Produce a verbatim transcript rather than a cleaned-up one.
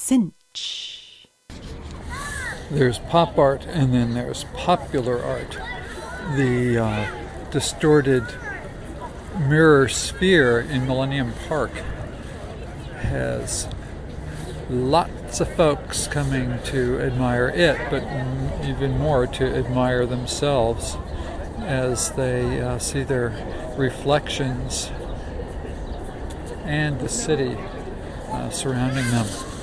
cinch. There's pop art and then there's popular art. The uh, distorted mirror sphere in Millennium Park has lots of folks coming to admire it, but even more to admire themselves as they uh, see their reflections and the city uh, surrounding them.